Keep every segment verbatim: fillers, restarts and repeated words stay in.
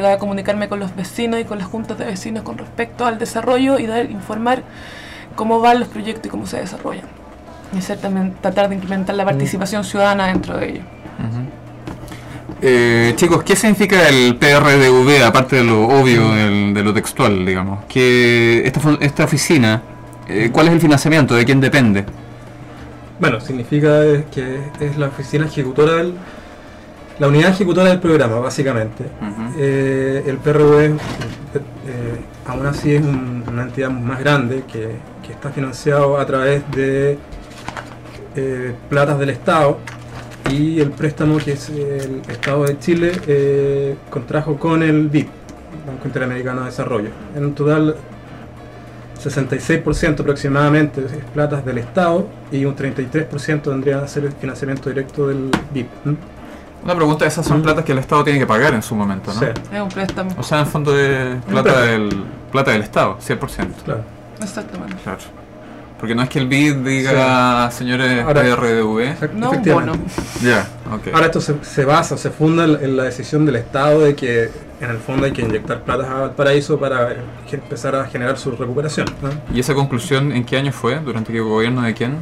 encargada de comunicarme con los vecinos y con las juntas de vecinos con respecto al desarrollo y dar, informar cómo van los proyectos y cómo se desarrollan. Y hacer también, tratar de implementar la participación ciudadana dentro de ellos. Uh-huh. Eh, chicos, ¿qué significa el P R D V, aparte de lo obvio, del, de lo textual, digamos? Que esta, esta oficina, eh, ¿cuál es el financiamiento? ¿De quién depende? Bueno, significa que es la oficina ejecutora, del, la unidad ejecutora del programa, básicamente. Uh-huh. eh, el P R D V, eh, aún así, es un, una entidad más grande que, que está financiado a través de eh, platas del Estado. Y el préstamo que es el Estado de Chile eh, contrajo con el B I D, Banco Interamericano de Desarrollo. En un total, sesenta y seis por ciento aproximadamente es platas del Estado y un treinta y tres por ciento vendría a ser el financiamiento directo del B I D. ¿Mm? Una pregunta, esas son ¿Mm? platas que el Estado tiene que pagar en su momento, ¿no? Sí. Es un préstamo. O sea, en fondo de plata del, plata del Estado, cien por ciento. Claro. Exactamente. Claro. Porque no es que el B I D diga, sí. señores, ahora, P R D V. No, un bono. Ya, okay. Ahora esto se, se basa, se funda en la decisión del Estado de que en el fondo hay que inyectar platas a Valparaíso para empezar a generar su recuperación, ¿no? ¿Y esa conclusión en qué año fue? ¿Durante qué gobierno de quién?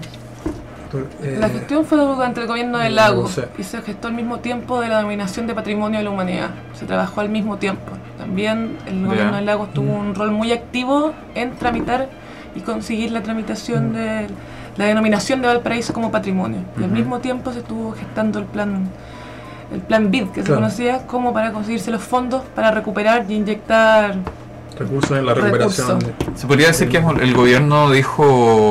Eh, la gestión fue durante el gobierno del Lago no sé. y se gestó al mismo tiempo de la denominación de Patrimonio de la Humanidad. Se trabajó al mismo tiempo. También el yeah. gobierno del Lago tuvo un rol muy activo en tramitar y conseguir la tramitación mm. de la denominación de Valparaíso como patrimonio. Y uh-huh. al mismo tiempo se estuvo gestando el plan el plan B I D, que claro. se conocía como para conseguirse los fondos para recuperar y inyectar recursos en la recuperación. Recursos. Se podría decir que el gobierno dijo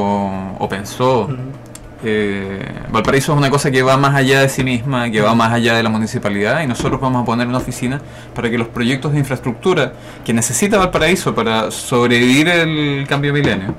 o pensó uh-huh. eh, Valparaíso es una cosa que va más allá de sí misma, que va más allá de la municipalidad, y nosotros vamos a poner una oficina para que los proyectos de infraestructura que necesita Valparaíso para sobrevivir el cambio milenio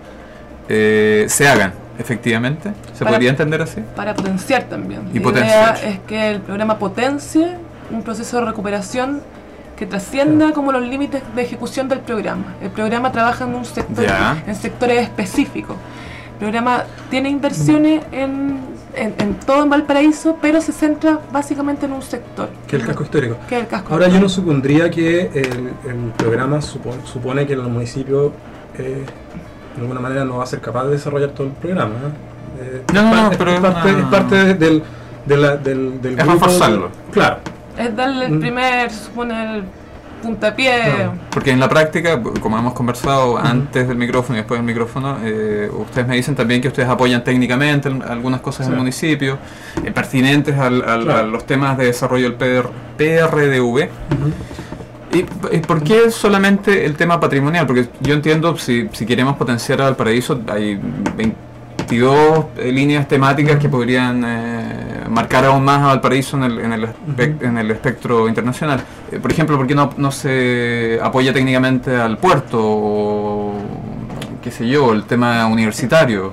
eh, se hagan, efectivamente. ¿Se para, podría entender así? Para potenciar también. Y la potenciar. idea es que el programa potencie un proceso de recuperación que trascienda como los límites de ejecución del programa. El programa trabaja en un sector, ya. en sectores específicos. El programa tiene inversiones en, en, en todo en Valparaíso, pero se centra básicamente en un sector. Que es el casco histórico. Que el casco Ahora histórico. Yo no supondría que el, el programa supone, supone que el municipio eh, de alguna manera no va a ser capaz de desarrollar todo el programa. ¿eh? Eh, no, es, no, parte, no, pero es, parte, no. es parte del, de la, del, del es grupo. reforzarlo. De, claro. Es darle el primer, supone el puntapié. No, porque en la práctica, como hemos conversado uh-huh. antes del micrófono y después del micrófono, eh, ustedes me dicen también que ustedes apoyan técnicamente algunas cosas sí. del municipio, eh, pertinentes al, al, claro. a los temas de desarrollo del P R D V. Uh-huh. ¿Y, ¿Y por qué solamente el tema patrimonial? Porque yo entiendo, si, si queremos potenciar a Valparaíso, hay veintidós eh, líneas temáticas que podrían eh, marcar aún más a Valparaíso en el, en el, espe- uh-huh. en el espectro internacional. Eh, por ejemplo, ¿por qué no, no se apoya técnicamente al puerto o, qué sé yo, el tema universitario?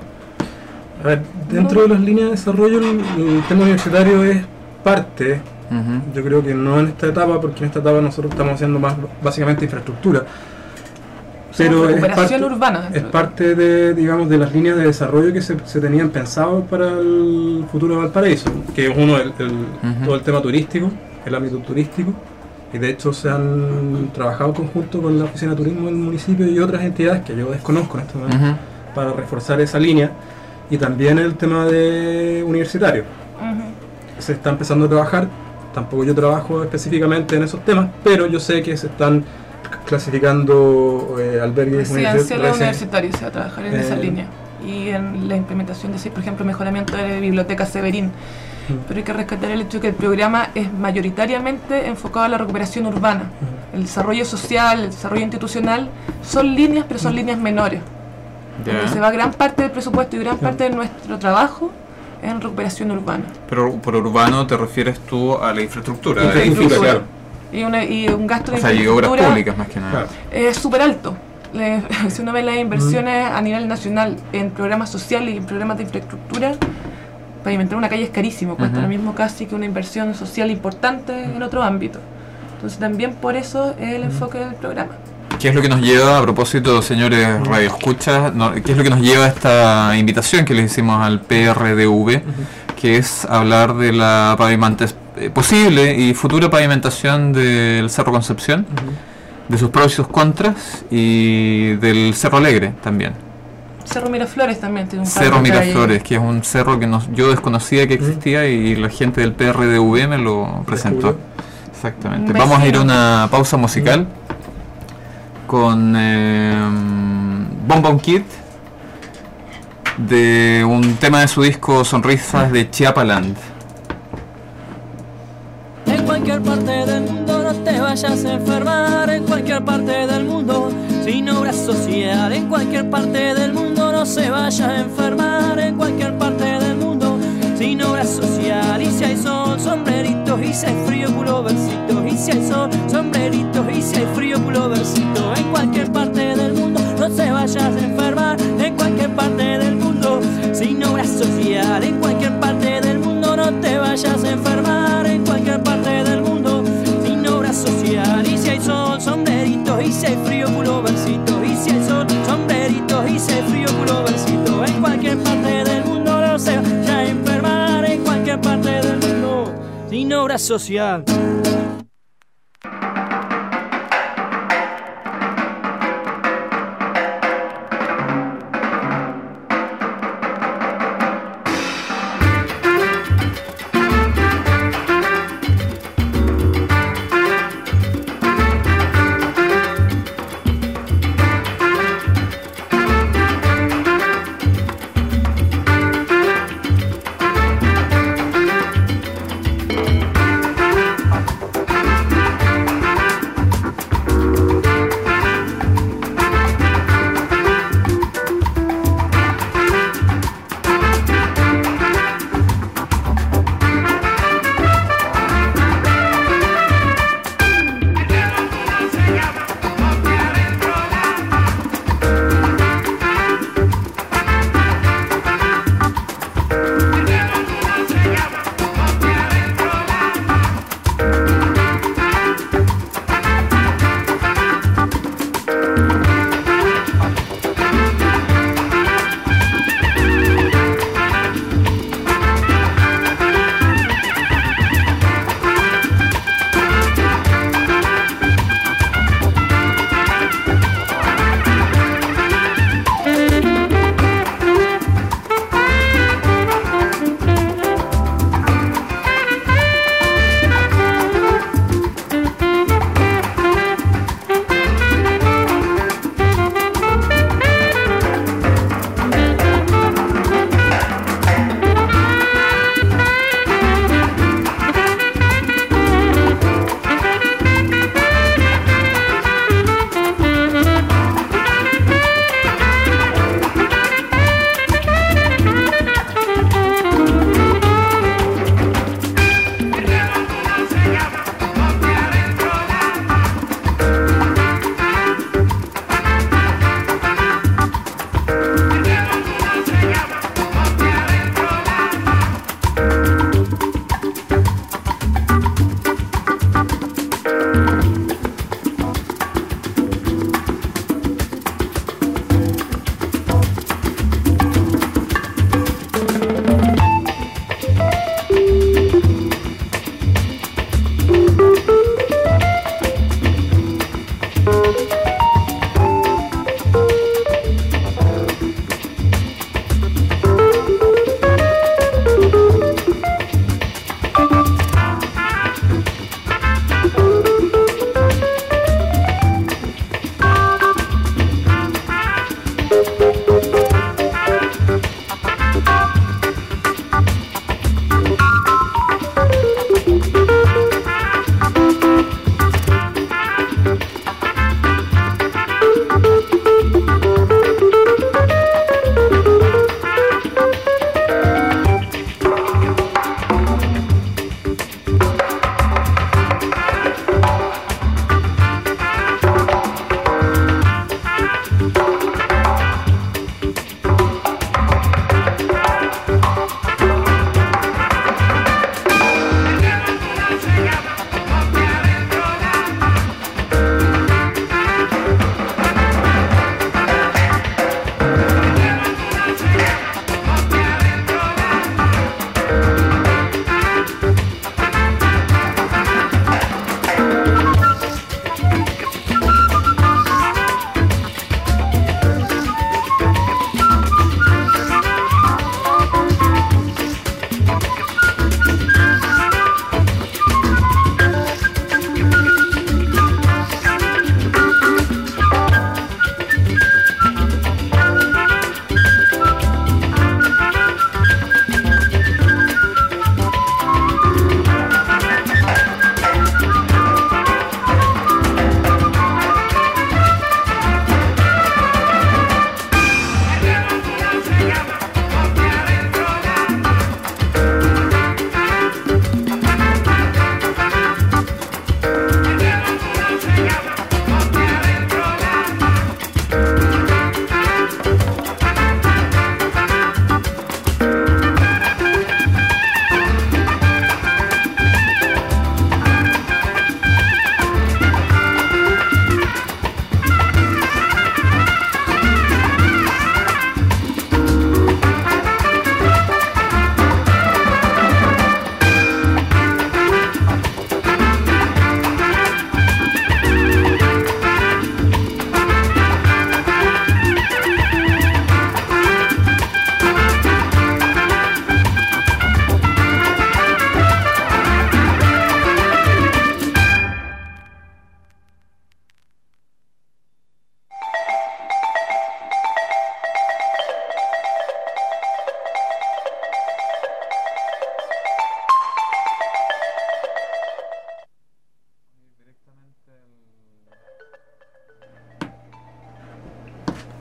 A ver, dentro de las líneas de desarrollo el, el tema universitario es parte. Uh-huh. Yo creo que no en esta etapa, porque en esta etapa nosotros estamos haciendo más básicamente infraestructura. Pero es parte, urbana, es parte de, digamos, de las líneas de desarrollo que se, se tenían pensado para el futuro de Valparaíso, que es uno, el, el, uh-huh. todo el tema turístico, el ámbito turístico, y de hecho se han trabajado conjunto con la Oficina de Turismo del municipio y otras entidades que yo desconozco en este momento, uh-huh. para reforzar esa línea, y también el tema de universitario. Uh-huh. Se está empezando a trabajar, tampoco yo trabajo específicamente en esos temas, pero yo sé que se están clasificando eh, albergues residenciales universitarios, se va a trabajar en eh, esa línea y en la implementación de, por ejemplo, mejoramiento de la biblioteca Severín. Uh-huh. Pero hay que rescatar el hecho de que el programa es mayoritariamente enfocado a la recuperación urbana. Uh-huh. El desarrollo social, el desarrollo institucional son líneas, pero son uh-huh. líneas menores. Yeah. Donde se va gran parte del presupuesto y gran yeah. parte de nuestro trabajo en recuperación urbana. Pero por urbano te refieres tú a la infraestructura. La infraestructura, claro. Y, una, y un gasto de o sea, infraestructura y obras públicas más que nada. Es súper alto. Le, si uno ve las inversiones mm. a nivel nacional en programas sociales y en programas de infraestructura, pavimentar una calle es carísimo, cuesta uh-huh. lo mismo casi que una inversión social importante uh-huh. en otro ámbito. Entonces también por eso es el uh-huh. enfoque del programa. ¿Qué es lo que nos lleva, a propósito, señores radioescuchas, no, qué es lo que nos lleva a esta invitación que le hicimos al P R D V, uh-huh. que es hablar de la pavimentación eh, posible y futura pavimentación del Cerro Concepción, uh-huh. de sus pros y sus contras, y del Cerro Alegre también. Cerro Miraflores también tiene un Cerro Miraflores, que es un cerro que no, yo desconocía que existía, uh-huh. y la gente del P R D V me lo presentó. Exactamente. Vamos a ir a una pausa musical uh-huh. con eh, Bon Bon Kid, de un tema de su disco Sonrisas de Chiapaland. En cualquier parte del mundo no te vayas a enfermar, en cualquier parte del mundo sin obra social, en cualquier parte del mundo no se vaya a enfermar, en cualquier parte del mundo sin obra social. Y si hay sol, sombreritos, y si hay frío, puloversitos, y si hay sol, sombreritos, y si hay frío, puloversitos, en cualquier parte del mundo no se vayas a enfermar, en cualquier parte del mundo sin obra social, en cualquier parte del mundo no te vayas a enfermar, en cualquier parte del mundo sin obra social. Y si hay sol, sombreritos, y si hay frío, puloversitos, y si hay sol, sombreritos, y si hay frío, puloversitos, en cualquier parte del mundo no se vaya a enfermar, en cualquier parte del mundo sin obra social.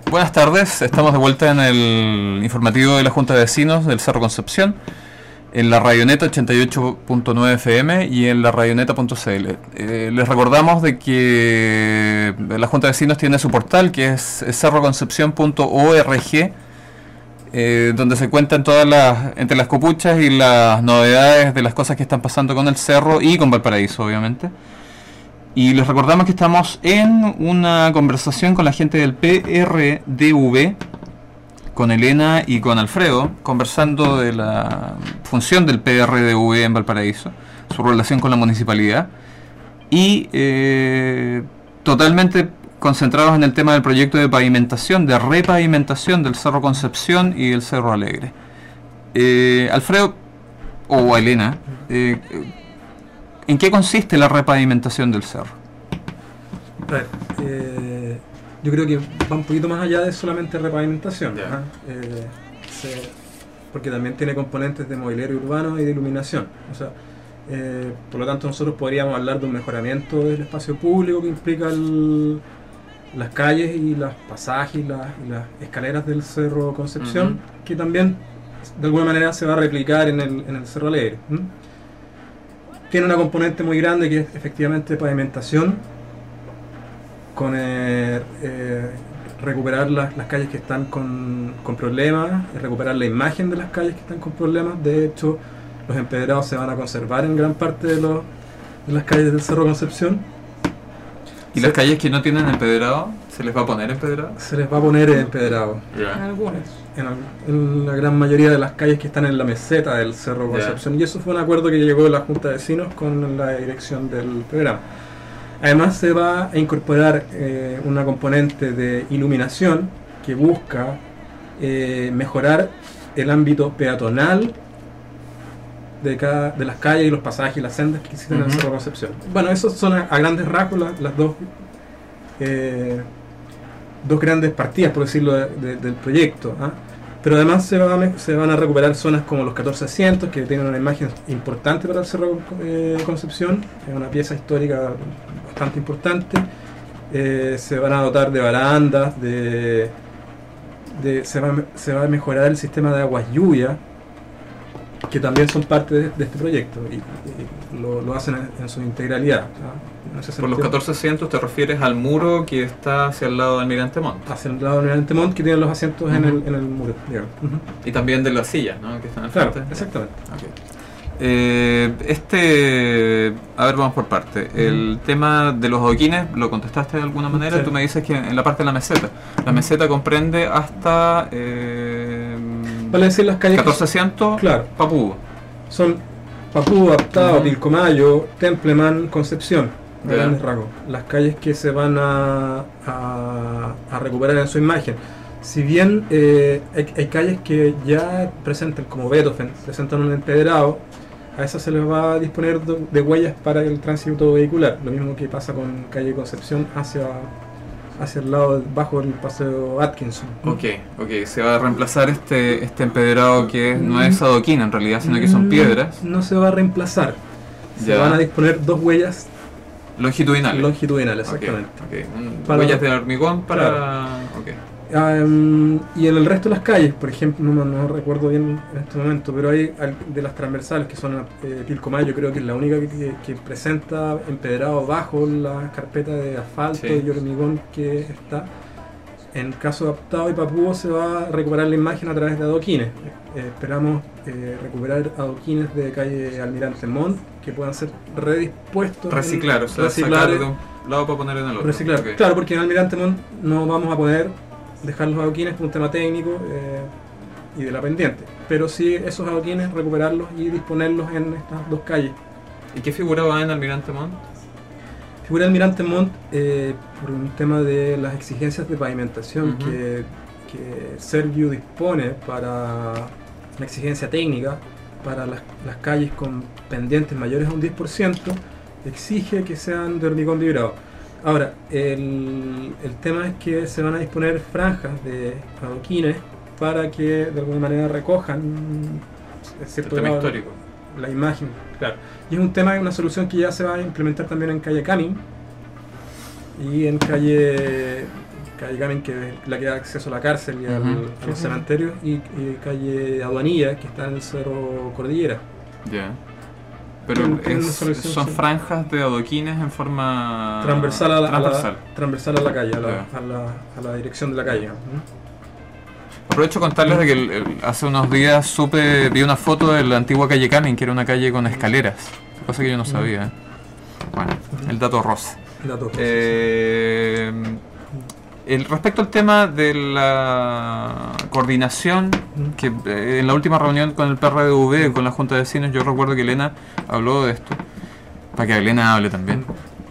Buenas tardes, estamos de vuelta en el informativo de la Junta de Vecinos del Cerro Concepción, en la Radioneta ochenta y ocho punto nueve F M y en la radioneta punto c l. Eh, les recordamos de que la Junta de Vecinos tiene su portal, que es cerro concepción punto org, eh, donde se cuentan todas las, entre las copuchas y las novedades de las cosas que están pasando con el cerro y con Valparaíso, obviamente. Y les recordamos que estamos en una conversación con la gente del P R D V, con Elena y con Alfredo, conversando de la función del P R D V en Valparaíso, su relación con la municipalidad, y eh, totalmente concentrados en el tema del proyecto de pavimentación, de repavimentación del Cerro Concepción y del Cerro Alegre. Eh, Alfredo, o Elena, eh, ¿en qué consiste la repavimentación del cerro? A ver, eh, yo creo que va un poquito más allá de solamente repavimentación, yeah. ¿eh? Eh, se, porque también tiene componentes de mobiliario urbano y de iluminación. O sea, eh, por lo tanto nosotros podríamos hablar de un mejoramiento del espacio público que implica el, las calles y los pasajes y, la, y las escaleras del Cerro Concepción, uh-huh. que también de alguna manera se va a replicar en el, en el Cerro Alegre. ¿Mm? Tiene una componente muy grande que es efectivamente pavimentación, con eh, eh, recuperar las, las calles que están con, con problemas, recuperar la imagen de las calles que están con problemas. De hecho, los empedrados se van a conservar en gran parte de, los, de las calles del Cerro Concepción. ¿Y se, las calles que no tienen empedrado, se les va a poner empedrado? Se les va a poner empedrado. Yeah. En algunas. En, en la gran mayoría de las calles que están en la meseta del Cerro Concepción. Yeah. Y eso fue un acuerdo que llegó la Junta de Vecinos con la dirección del programa. Además se va a incorporar eh, una componente de iluminación que busca eh, mejorar el ámbito peatonal de, cada, de las calles y los pasajes y las sendas que existen uh-huh. en el Cerro Concepción. Bueno, esos son a, a grandes rasgos las, las dos eh, dos grandes partidas, por decirlo, de, de, del proyecto. ¿eh? Pero además se, va a, se van a recuperar zonas como los catorce asientos, que tienen una imagen importante para el Cerro eh, Concepción, es una pieza histórica bastante importante. Eh, se van a dotar de barandas, de, de se, va, se va a mejorar el sistema de aguas lluvia, que también son parte de, de este proyecto, y, y lo, lo hacen en, en su integralidad. ¿no? Por los catorce asientos te refieres al muro que está hacia el lado del Almirante Montt. Hacia el lado del Almirante Montt, que tiene los asientos uh-huh. en, el, en el muro, digamos. Uh-huh. Y también de las sillas, ¿no? Que están al claro, frente. Exactamente. Okay. Eh, este, a ver, vamos por parte. Uh-huh. El tema de los adoquines, ¿lo contestaste de alguna manera? Sí. Tú me dices que en la parte de la meseta. La meseta comprende hasta eh, vale decir las calles catorce asientos, claro. Papúa. Son Papúa, Aptao, uh-huh. Pilcomayo, Templeman, Concepción. A grandes rasgos, las calles que se van a, a, a recuperar en su imagen. Si bien eh, hay, hay calles que ya presentan, como Beethoven, presentan un empedrado, a esas se les va a disponer de, de huellas para el tránsito vehicular. Lo mismo que pasa con calle Concepción hacia, hacia el lado bajo el paseo Atkinson. Ok, ok, se va a reemplazar este, este empedrado que no es adoquín en realidad, sino que son piedras. No se va a reemplazar, se ya. van a disponer dos huellas longitudinales. Longitudinales, exactamente. Okay, okay. Para, huellas de hormigón para... Claro. Okay. Um, y en el resto de las calles, por ejemplo, no, no recuerdo bien en este momento, pero hay de las transversales que son eh, Pilcomayo, creo que es la única que, que, que presenta empedrado bajo la carpeta de asfalto sí. y hormigón que está. En caso de Aptao y Papúa se va a recuperar la imagen a través de adoquines. Eh, esperamos eh, recuperar adoquines de calle Almirante Montt que puedan ser redispuestos. Reciclar, en, o sea, reciclar, sacar de un lado para poner en el otro. Reciclar, okay. Claro, porque en Almirante Montt no vamos a poder dejar los adoquines por un tema técnico eh, y de la pendiente. Pero sí esos adoquines recuperarlos y disponerlos en estas dos calles. ¿Y qué figura va en Almirante Montt? Figura Almirante Montt eh, por un tema de las exigencias de pavimentación uh-huh. que, que Serviu dispone para una exigencia técnica para las, las calles con pendientes mayores a un diez por ciento, exige que sean de hormigón vibrado. Ahora, el, el tema es que se van a disponer franjas de adoquines para que de alguna manera recojan cierto el tema grado, histórico. La imagen, claro. Y es un tema, una solución que ya se va a implementar también en calle Canning y en calle calle Camin, que es la que da acceso a la cárcel y al, uh-huh. a los cementerios, y, y calle Aduanilla, que está en el Cerro Cordillera. Ya. Yeah. Pero es, son sí. franjas de adoquines en forma transversal a la, transversal. A la, transversal a la calle, a la, yeah. a la, a la dirección de la calle. ¿Mm? Aprovecho contarles de que el, el, hace unos días supe, vi una foto de la antigua calle Camin, que era una calle con escaleras, cosa que yo no sabía. ¿eh? Bueno, el dato rosa. El dato rosa eh, sí. El, respecto al tema de la coordinación, que eh, en la última reunión con el P R D V, con la Junta de Vecinos, yo recuerdo que Elena habló de esto, para que Elena hable también,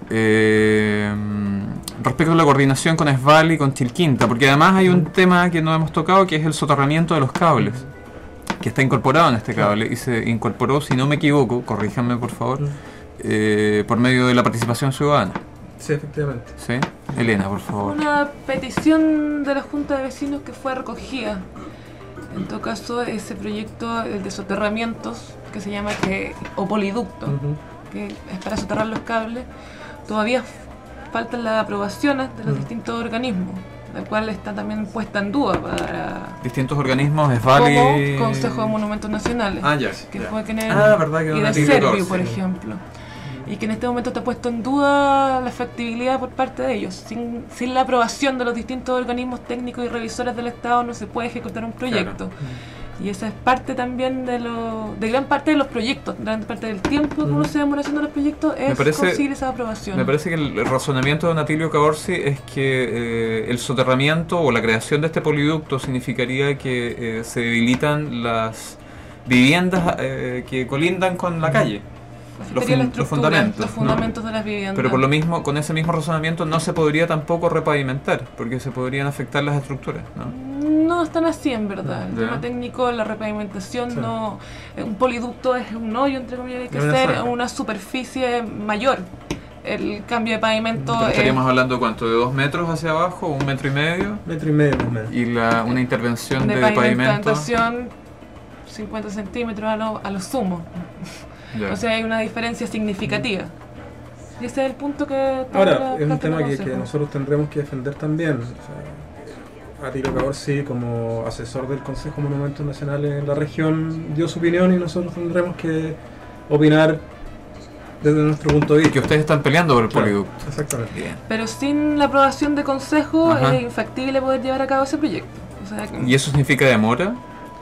eh, respecto a la coordinación con Esval y con Chilquinta, porque además hay un tema que no hemos tocado, que es el soterramiento de los cables, que está incorporado en este cable, y se incorporó, si no me equivoco, corríjanme por favor, eh, por medio de la participación ciudadana. Sí, efectivamente. ¿Sí? Elena, por favor. Una petición de la Junta de Vecinos que fue recogida. En todo caso, ese proyecto, el de soterramientos, que se llama que, o poliducto, uh-huh. que es para soterrar los cables, todavía faltan las aprobaciones de los uh-huh. distintos organismos, la cual está también puesta en duda para... Distintos organismos, Esval y... Como Consejo de Monumentos Nacionales. Ah, ya. Que ya. fue tener... Ah, verdad que y de Servio, por ejemplo. Y que en este momento está puesto en duda la factibilidad por parte de ellos. Sin, sin la aprobación de los distintos organismos técnicos y revisores del Estado no se puede ejecutar un proyecto. Claro. Y esa es parte también de lo, de gran parte de los proyectos, gran parte del tiempo que uno se demora haciendo los proyectos es parece, conseguir esa aprobación. Me parece que el razonamiento de don Atilio Caorsi es que eh, el soterramiento o la creación de este poliducto significaría que eh, se debilitan las viviendas eh, que colindan con la calle. Los, fun los fundamentos, los fundamentos ¿no? de las viviendas. Pero por lo mismo, con ese mismo razonamiento no se podría tampoco repavimentar, porque se podrían afectar las estructuras, ¿no? No están así en verdad. El tema técnico, la repavimentación, sí. no, un poliducto es un hoyo, entre comillas, hay que hacer no una superficie mayor. El cambio de pavimento Pero estaríamos es, hablando cuánto, de dos metros hacia abajo, un metro y medio. Metro y medio más o menos. Y la, una intervención de, de pavimento. cincuenta centímetros a lo, a lo sumo. Yeah. O sea, hay una diferencia significativa. Y ese es el punto que... Ahora, es un tema que, que nosotros tendremos que defender también. O sea, Atilio Caorsi, como asesor del Consejo de Monumentos Nacionales en la región, dio su opinión y nosotros tendremos que opinar desde nuestro punto de vista. Que ustedes están peleando por el claro, poliducto. Exactamente. Bien. Pero sin la aprobación de Consejo Ajá. es infactible poder llevar a cabo ese proyecto. O sea, que... ¿Y eso significa demora?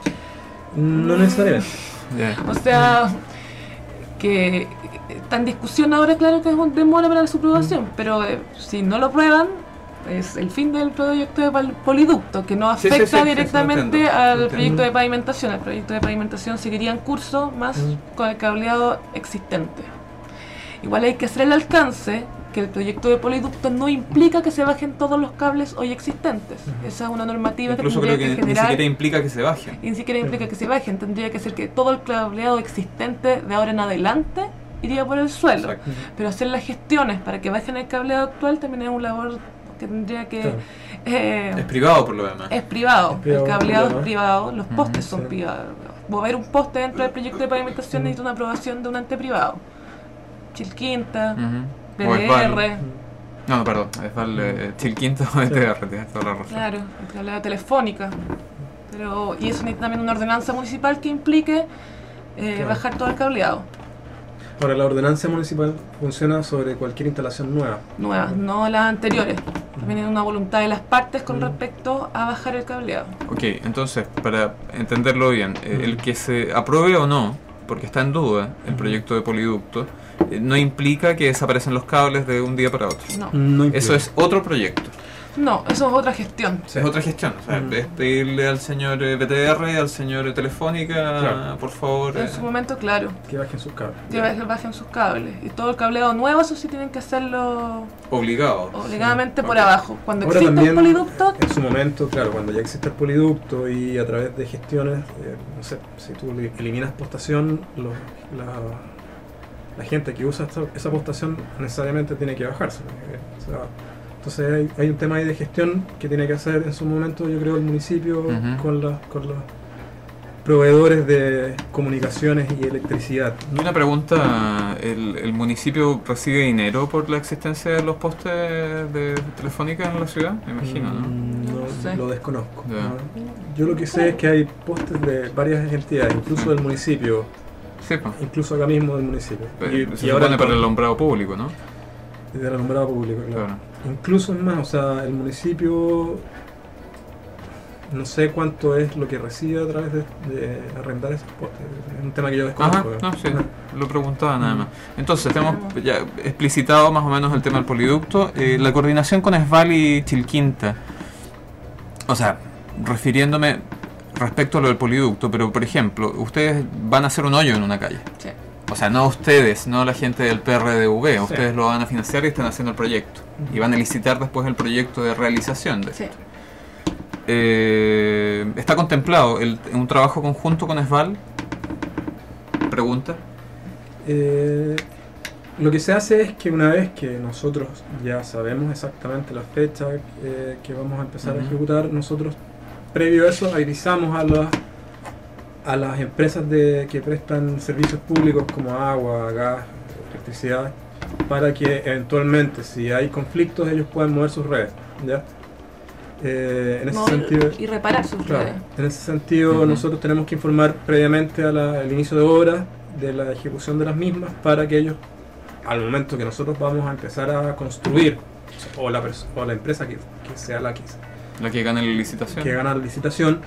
No necesariamente. Yeah. O sea... que está en discusión ahora, claro que es un demora para su aprobación, mm. pero eh, si no lo aprueban, es el fin del proyecto de poliducto, que no afecta sí, sí, sí, directamente sí, sí, al entiendo. proyecto de pavimentación. El proyecto de pavimentación seguiría en curso, más mm. con el cableado existente. Igual hay que hacer el alcance, que el proyecto de poliducto no implica que se bajen todos los cables hoy existentes. Uh-huh. Esa es una normativa Incluso que tendría creo que, que generar... ni siquiera implica que se bajen. Ni siquiera implica que se bajen. Tendría que ser que todo el cableado existente de ahora en adelante iría por el suelo. Exacto. Pero hacer las gestiones para que bajen el cableado actual también es un labor que tendría que... Claro. Eh, es privado por lo demás. Es privado. Es privado el cableado es privado, los postes uh-huh, son sí. privados. Mover un poste dentro del proyecto de pavimentación uh-huh. necesita una aprobación de un ente privado. Chilquinta, uh-huh. P D R... No, no, perdón, Esval, eh, Chilquinta o E T R, tienes toda la razón. Claro, el cableado telefónica. Pero, y eso necesita también una ordenanza municipal que implique eh, claro. bajar todo el cableado. Ahora, la ordenanza municipal funciona sobre cualquier instalación nueva. Nueva, no las anteriores. También hay una voluntad de las partes con mm. respecto a bajar el cableado. Ok, entonces, para entenderlo bien, eh, el que se apruebe o no, porque está en duda el proyecto de poliducto, eh, no implica que desaparecen los cables de un día para otro. No. no eso es otro proyecto. No, eso es otra gestión. Sí. Es otra gestión. O sea, mm. es pedirle al señor B T R, al señor Telefónica, claro. por favor. En eh, su momento, claro. Que bajen sus cables. Que yeah. bajen sus cables. Y todo el cableado nuevo, eso sí tienen que hacerlo. Obligado. Obligadamente sí. por okay. abajo. Cuando Ahora existe también, el poliducto. En su momento, claro, cuando ya existe el poliducto y a través de gestiones, eh, no sé, si tú eliminas postación, los, la, la gente que usa esta, esa postación necesariamente tiene que bajarse. O sea, entonces hay, hay un tema ahí de gestión que tiene que hacer en su momento, yo creo, el municipio uh-huh. con la, con la proveedores de comunicaciones y electricidad. Una pregunta, ¿el, el municipio recibe dinero por la existencia de los postes de telefónica en la ciudad? Me imagino, ¿no? No, No sé. lo desconozco. Ya. ¿no? Yo lo que sé es que hay postes de varias entidades, incluso Sí. del municipio, Sí, pues. incluso acá mismo del municipio. Y, se supone para el alumbrado público, ¿no? Del alumbrado público, claro. Claro. Incluso es más, o sea, el municipio no sé cuánto es lo que recibe a través de, de arrendar esos postes. Es un tema que yo Ajá, desconozco. no, sí, Ajá. lo preguntaba nada más. Entonces, tenemos ya explicitado más o menos el tema del poliducto. Eh, la coordinación con Esval y Chilquinta. O sea, refiriéndome respecto a lo del poliducto, pero por ejemplo, ustedes van a hacer un hoyo en una calle. Sí. O sea, no ustedes, no la gente del P R D V, Sí. ustedes lo van a financiar y están haciendo el proyecto. Y van a licitar después el proyecto de realización de Sí. esto. Eh, ¿Está contemplado el, un trabajo conjunto con Esval? Pregunta. Eh, lo que se hace es que una vez que nosotros ya sabemos exactamente la fecha eh, que vamos a empezar Ujú. a ejecutar, nosotros previo a eso avisamos a las a las empresas de, que prestan servicios públicos como agua, gas, electricidad, para que eventualmente si hay conflictos ellos puedan mover sus redes, ¿ya? Eh, en ese Mover sentido, y reparar sus claro, redes. en ese sentido Ujú. nosotros tenemos que informar previamente al inicio de obras de la ejecución de las mismas para que ellos, al momento que nosotros vamos a empezar a construir, o la, pers- o la empresa que, que sea la que, La que gane la licitación. que gana la licitación,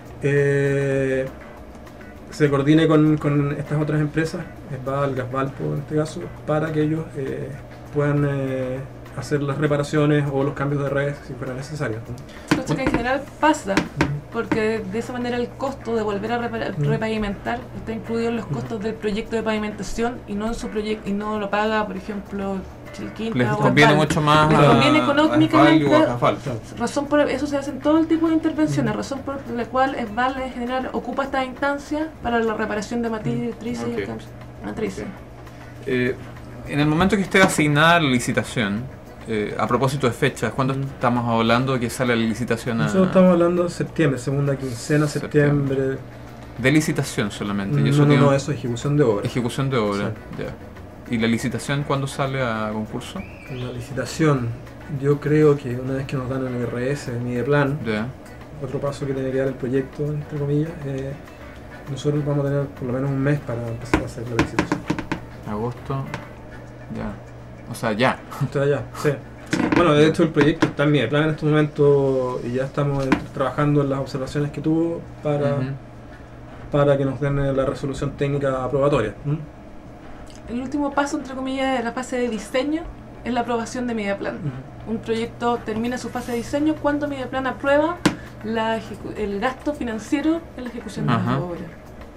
eh, se coordine con, con estas otras empresas, Esval, Gasvalpo en este caso, para que ellos eh, puedan eh, hacer las reparaciones o los cambios de redes si fuera necesario. Cosa que en general pasa, porque de esa manera el costo de volver a repara- Mm. repavimentar está incluido en los costos del proyecto de pavimentación y no en su proyecto y no lo paga, por ejemplo, Chilquinta Les o conviene Esval. mucho más Les a- conviene a económicamente. Esval o a Gasval. Razón por eso se hacen todo el tipo de intervenciones, Mm. razón por la cual Esval en general ocupa estas instancias para la reparación de matrices Ok. y cambios- matrices. Eh, en el momento que esté asignada la licitación, eh, a propósito de fechas, ¿cuándo Mm. estamos hablando de que sale la licitación? A, Nosotros estamos hablando de septiembre, segunda quincena, Septiembre. septiembre. de licitación solamente. y No, eso no, tiene no, eso es ejecución de obra. ejecución de obra. Ya. ¿Y la licitación cuándo sale a concurso? La licitación, yo creo que una vez que nos dan el R S, el Mideplan, Ya. otro paso que tiene que dar el proyecto, entre comillas, eh, nosotros vamos a tener por lo menos un mes para empezar a hacer la licitación. Agosto. Ya. O sea, ya. Entonces ya, sí. Bueno, de hecho el proyecto está en Mideplan en este momento y ya estamos en- trabajando en las observaciones que tuvo para, Ujú. para que nos den eh, la resolución técnica aprobatoria. ¿Mm? El último paso, entre comillas, de la fase de diseño es la aprobación de Mediaplan. Un proyecto termina su fase de diseño cuando Mediaplan aprueba la ejecu- el gasto financiero en la ejecución de Ajá. la obra.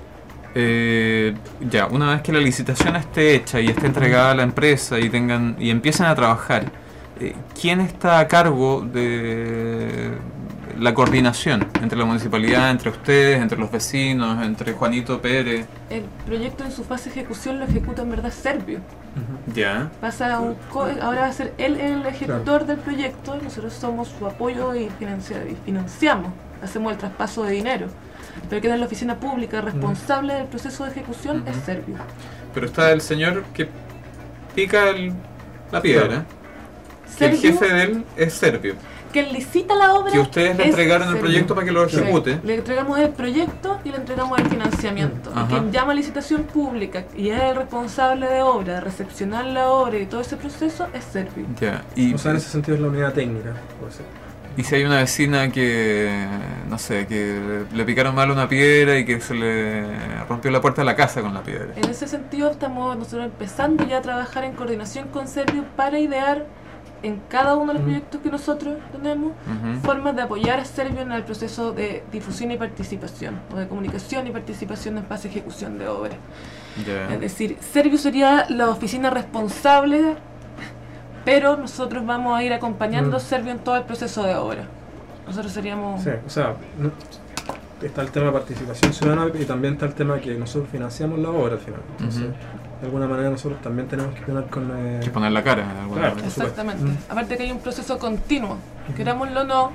Eh, ya, una vez que la licitación esté hecha y esté entregada a la empresa y tengan y empiezan a trabajar, eh, ¿quién está a cargo de la coordinación entre la municipalidad, entre ustedes, entre los vecinos, entre Juanito Pérez? El proyecto en su fase de ejecución lo ejecuta en verdad Servio. Ya. Pasa a un co- ahora va a ser él el ejecutor del proyecto y nosotros somos su apoyo y, financia- y financiamos, hacemos el traspaso de dinero. Pero queda en la oficina pública responsable del proceso de ejecución es Ujú. Servio. Pero está el señor que pica el- la piedra, que el Servio, jefe de él es Servio, quien licita la obra, que ustedes le es entregaron el Servio. proyecto para que lo Sí, ejecute. le entregamos el proyecto y le entregamos el financiamiento. Ajá. Y quien llama a licitación pública y es el responsable de obra, de recepcionar la obra y todo ese proceso es Servio. Ya. Y, O sea, en ese sentido es la unidad técnica, por decir. y si hay una vecina que, no sé, que le picaron mal una piedra y que se le rompió la puerta de la casa con la piedra. En ese sentido estamos nosotros empezando ya a trabajar en coordinación con Servio para idear en cada uno de los Mm. proyectos que nosotros tenemos Ujú. formas de apoyar a Servio en el proceso de difusión y participación o de comunicación y participación en fase de ejecución de obra. Ya. Es decir, Servio sería la oficina responsable, pero nosotros vamos a ir acompañando a Mm. Servio en todo el proceso de obra. Nosotros seríamos... Sí, o sea, no- está el tema de participación ciudadana y también está el tema que nosotros financiamos la obra al final. Entonces, Ujú. de alguna manera nosotros también tenemos que tener con... eh, Que poner la cara de alguna Claro. manera. por supuesto. Exactamente. Mm. Aparte que hay un proceso continuo, querámoslo o no,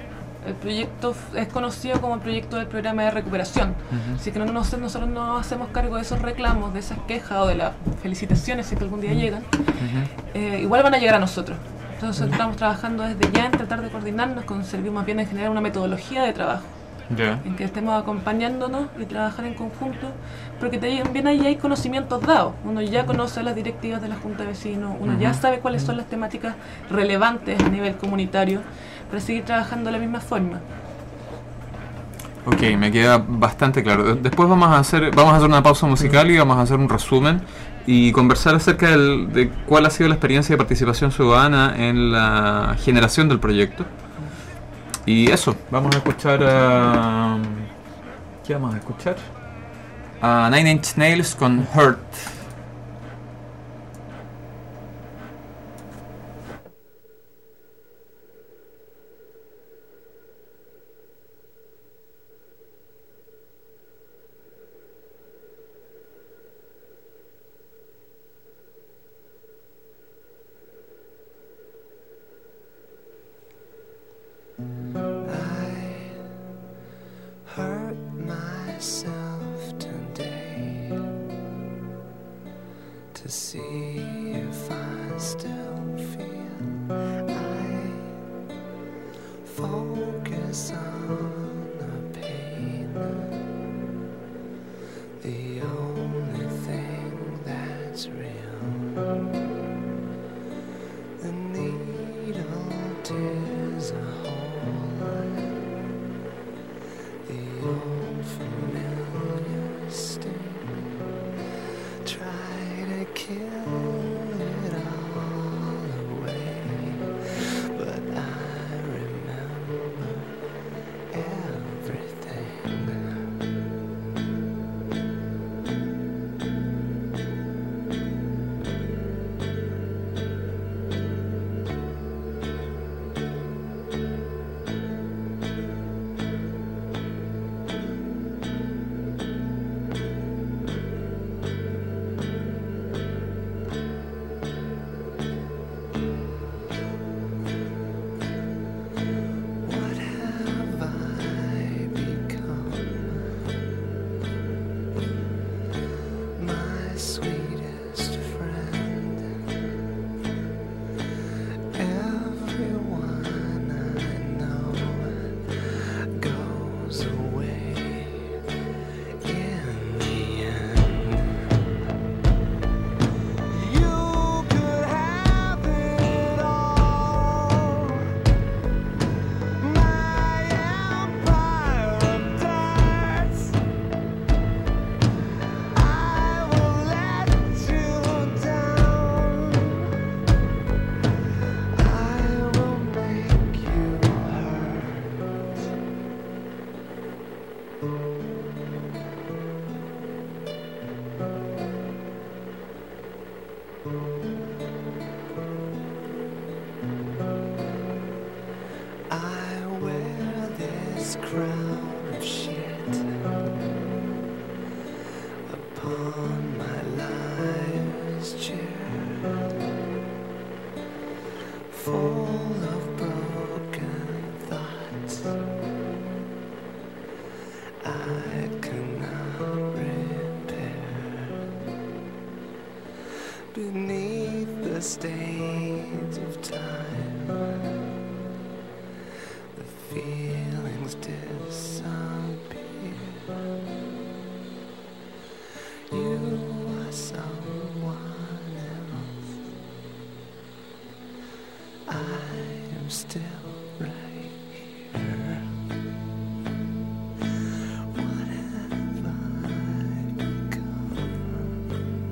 El proyecto es conocido como el proyecto del programa de recuperación. Uh-huh. Así que no, no, nosotros no hacemos cargo de esos reclamos, de esas quejas o de las felicitaciones, si es que algún día llegan. Uh-huh. Eh, igual van a llegar a nosotros. Entonces uh-huh. estamos trabajando desde ya en tratar de coordinarnos con Serviu, más bien en generar una metodología de trabajo. Yeah. En que estemos acompañándonos y trabajar en conjunto, porque también ahí hay conocimientos dados. Uno ya conoce las directivas de la Junta de Vecinos, uno uh-huh. ya sabe cuáles son las temáticas relevantes a nivel comunitario, para seguir trabajando de la misma forma. Ok, me queda bastante claro. Después vamos a hacer vamos a hacer una pausa musical y vamos a hacer un resumen y conversar acerca del, de cuál ha sido la experiencia de participación ciudadana en la generación del proyecto. Y eso, vamos a escuchar a... ¿Qué vamos a escuchar? A Nine Inch Nails con Hurt.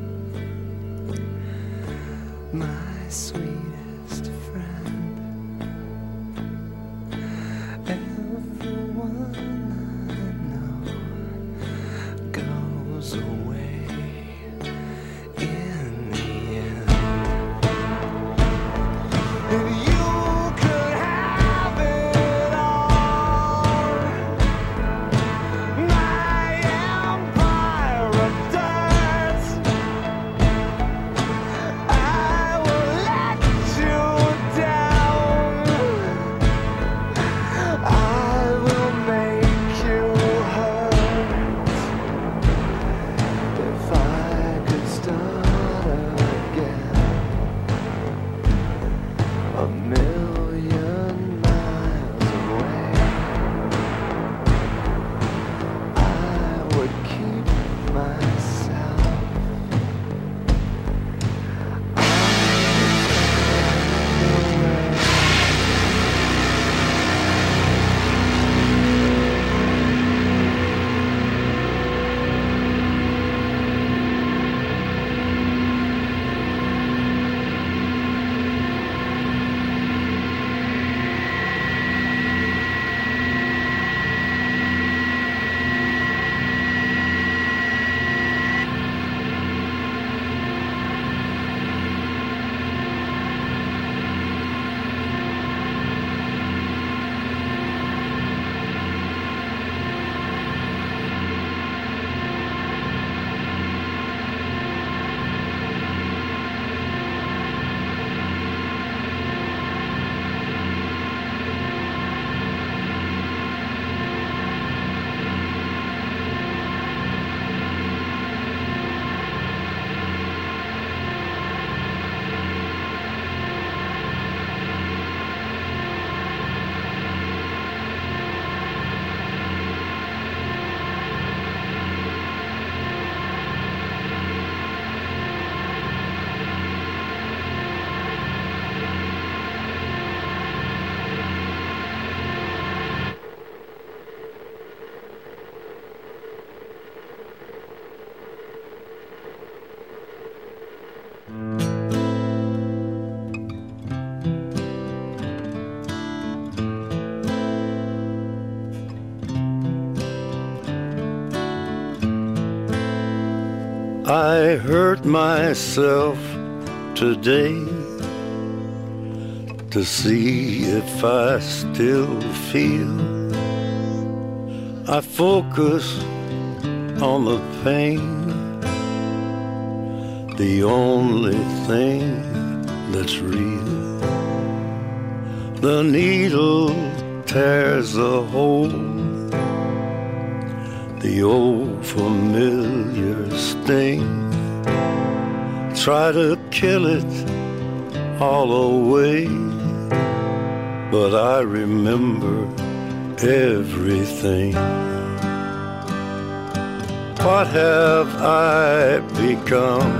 My sweetest friend. I hurt myself today to see if I still feel. I focus on the pain, the only thing that's real. The needle tears a hole, the old familiar sting. Try to kill it all away, but I remember everything. What have I become?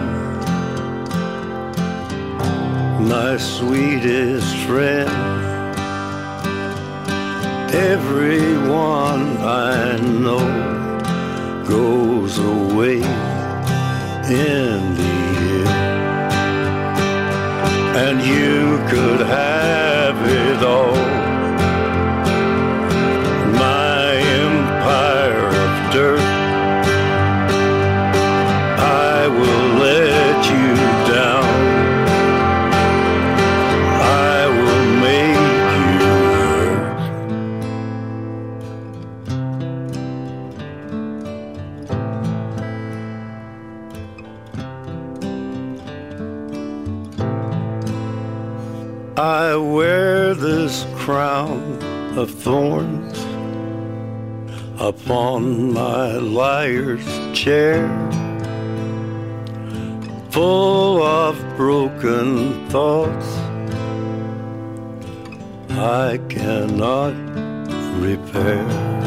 My sweetest friend. Everyone I know goes away in the end, and you could have it all. My empire of dirt, I will let you down. I will make you hurt. I wear this crown of thorns upon my liar's chair, full of broken thoughts I cannot repair.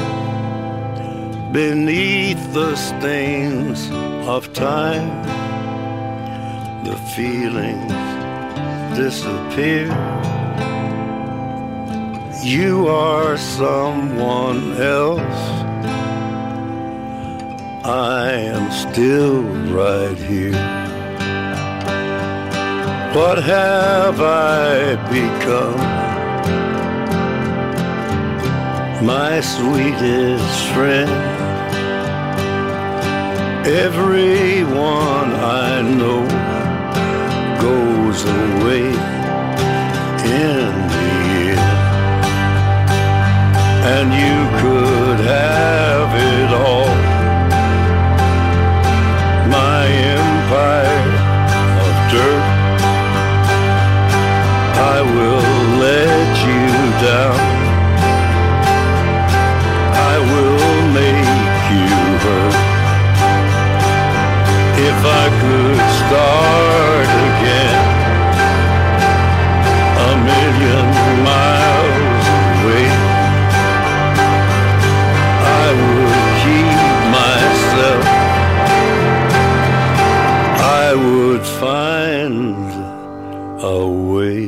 Beneath the stains of time, the feelings disappear. You are someone else, I am still right here. What have I become? My sweetest friend. Everyone I know goes away in the end, and you could have it all. My empire of dirt, I will let you down. I will make you hurt. If I could start again, a million miles away, I would keep myself. I would find a way.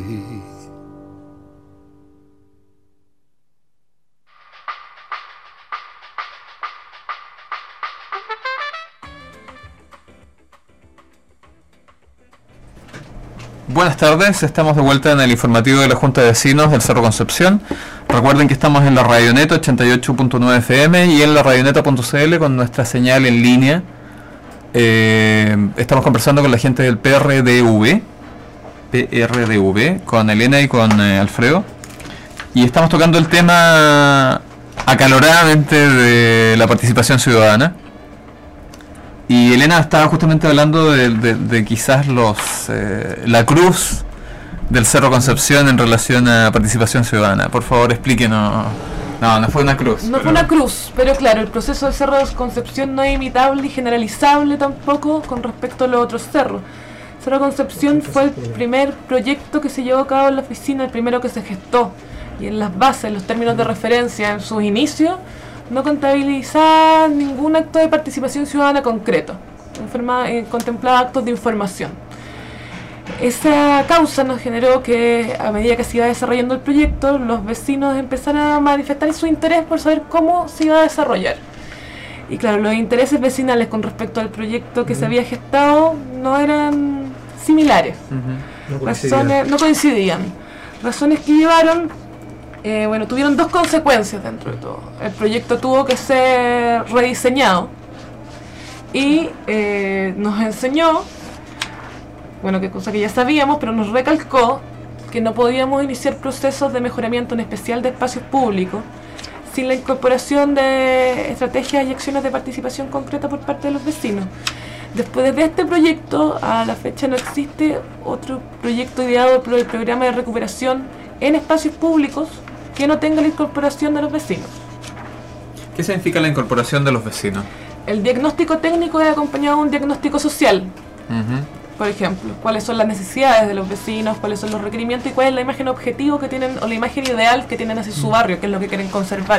Buenas tardes, estamos de vuelta en el informativo de la Junta de Vecinos del Cerro Concepción. Recuerden que estamos en la Radioneta ochenta y ocho punto nueve F M y en la radioneta punto c l con nuestra señal en línea. Eh, estamos conversando con la gente del P R D V, P R D V, con Elena y con eh, Alfredo. Y estamos tocando el tema acaloradamente de la participación ciudadana. Y Elena estaba justamente hablando de, de, de quizás los eh, la cruz del Cerro Concepción en relación a participación ciudadana. Por favor, explíquenos. No, no fue una cruz. No pero... fue una cruz, pero claro, el proceso del Cerro Concepción no es imitable y generalizable tampoco con respecto a los otros cerros. Cerro Concepción fue el primer proyecto que se llevó a cabo en la oficina, el primero que se gestó. Y en las bases, en los términos de referencia, en sus inicios, no contabilizaba ningún acto de participación ciudadana concreto, enferma, eh, contemplaba actos de información. Esa causa nos generó que a medida que se iba desarrollando el proyecto, los vecinos empezaron a manifestar su interés por saber cómo se iba a desarrollar. Y claro, los intereses vecinales con respecto al proyecto que uh-huh. se había gestado no eran similares, uh-huh. no, coincidían. Razones, no coincidían. Razones que llevaron Eh, bueno, tuvieron dos consecuencias dentro de todo. El proyecto tuvo que ser rediseñado y eh, nos enseñó, bueno, que cosa que ya sabíamos, pero nos recalcó que no podíamos iniciar procesos de mejoramiento, en especial de espacios públicos, sin la incorporación de estrategias y acciones de participación concreta por parte de los vecinos. Después de este proyecto, a la fecha no existe otro proyecto ideado por el programa de recuperación en espacios públicos que no tenga la incorporación de los vecinos. ¿Qué significa la incorporación de los vecinos? El diagnóstico técnico es acompañado de un diagnóstico social. Uh-huh. Por ejemplo, cuáles son las necesidades de los vecinos, cuáles son los requerimientos y cuál es la imagen objetivo que tienen, o la imagen ideal que tienen hacia su barrio, que es lo que quieren conservar.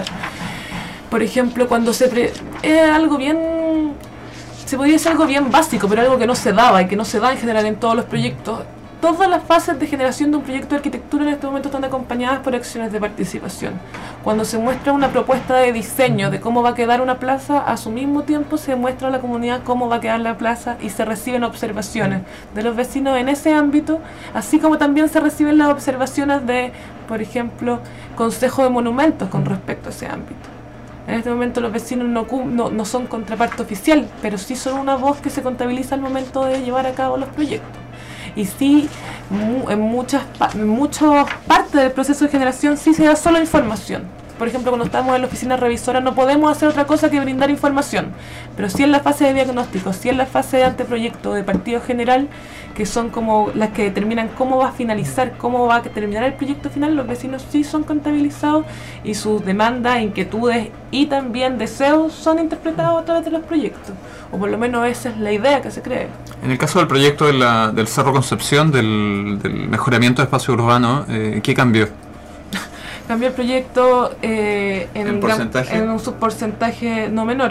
Por ejemplo, cuando se... Pre- es algo bien... Se podría decir algo bien básico, pero algo que no se daba y que no se da en general en todos los proyectos. Todas las fases de generación de un proyecto de arquitectura en este momento están acompañadas por acciones de participación. Cuando se muestra una propuesta de diseño de cómo va a quedar una plaza, a su mismo tiempo se muestra a la comunidad cómo va a quedar la plaza y se reciben observaciones de los vecinos en ese ámbito, así como también se reciben las observaciones de, por ejemplo, Consejo de Monumentos con respecto a ese ámbito. En este momento los vecinos no, no, no son contraparte oficial, pero sí son una voz que se contabiliza al momento de llevar a cabo los proyectos. Y sí, mu en muchas, en muchas partes del proceso de generación sí se da solo información. Por ejemplo, cuando estamos en la oficina revisora no podemos hacer otra cosa que brindar información, pero sí en la fase de diagnóstico, sí en la fase de anteproyecto, de partido general, que son como las que determinan cómo va a finalizar, cómo va a terminar el proyecto final, los vecinos sí son contabilizados y sus demandas, inquietudes y también deseos son interpretados a través de los proyectos, o por lo menos esa es la idea que se cree. En el caso del proyecto de la, del Cerro Concepción, del, del mejoramiento de espacio urbano, eh, ¿qué cambió? Cambió el proyecto eh, en, ¿En, gran, en un subporcentaje no menor.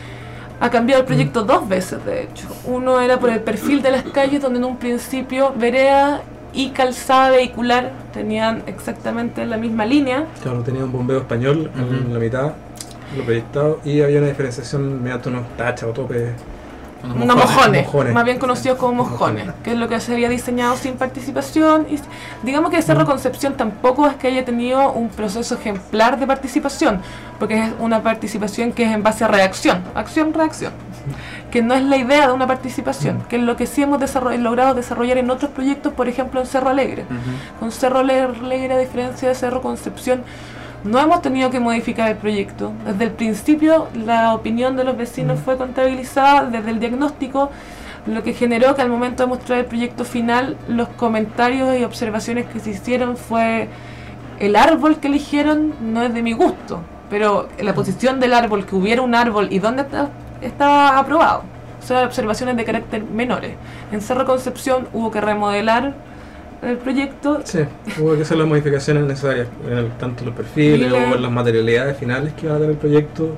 Ha cambiado el proyecto mm. dos veces, de hecho. Uno era por el perfil de las calles, donde en un principio vereda y calzada vehicular tenían exactamente la misma línea. Claro, tenía un bombeo español uh-huh. en la mitad, lo proyectado, y había una diferenciación mediante unos tachas o topes. Unos mojones, mojones, mojones, más bien conocidos como mojones, que es lo que se había diseñado sin participación. Y digamos que el Cerro Concepción tampoco es que haya tenido un proceso ejemplar de participación, porque es una participación que es en base a reacción, acción-reacción, que no es la idea de una participación, que es lo que sí hemos desarroll- logrado desarrollar en otros proyectos, por ejemplo en Cerro Alegre. Uh-huh. Con Cerro Alegre, a diferencia de Cerro Concepción, no hemos tenido que modificar el proyecto. Desde el principio la opinión de los vecinos fue contabilizada desde el diagnóstico, lo que generó que al momento de mostrar el proyecto final los comentarios y observaciones que se hicieron fue: el árbol que eligieron no es de mi gusto, pero la posición del árbol, que hubiera un árbol y dónde está, estaba aprobado. O sea, observaciones de carácter menores. En Cerro Concepción hubo que remodelar el proyecto. Sí, hubo que hacer las modificaciones necesarias, en el, tanto los perfiles la, o en las materialidades finales que va a dar el proyecto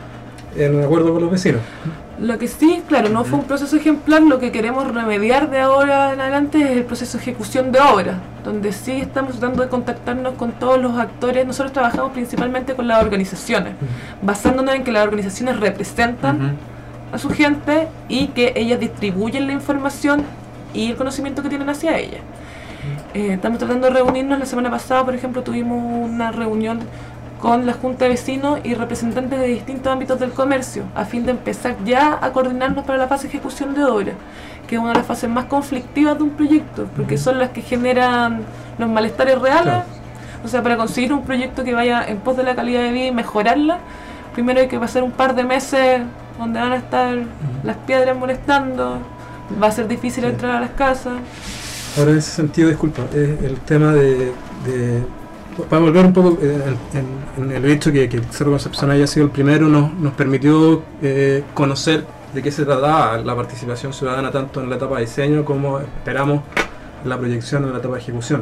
en acuerdo con los vecinos. Lo que sí, claro, no fue un proceso ejemplar. Lo que queremos remediar de ahora en adelante es el proceso de ejecución de obra, donde sí estamos tratando de contactarnos con todos los actores. Nosotros trabajamos principalmente con las organizaciones, uh-huh. basándonos en que las organizaciones representan uh-huh. a su gente y que ellas distribuyen la información y el conocimiento que tienen hacia ella. Eh, estamos tratando de reunirnos. La semana pasada, por ejemplo, tuvimos una reunión con la Junta de Vecinos y representantes de distintos ámbitos del comercio, a fin de empezar ya a coordinarnos para la fase de ejecución de obra, que es una de las fases más conflictivas de un proyecto, porque son las que generan los malestares reales. Claro. O sea, para conseguir un proyecto que vaya en pos de la calidad de vida y mejorarla, primero hay que pasar un par de meses donde van a estar las piedras molestando, va a ser difícil sí. entrar a las casas. Ahora, en ese sentido, disculpa, eh, el tema de, de... Para volver un poco eh, en, en el hecho que, que Cerro Concepción haya sido el primero, nos, nos permitió eh, conocer de qué se trataba la participación ciudadana, tanto en la etapa de diseño como esperamos la proyección en la etapa de ejecución.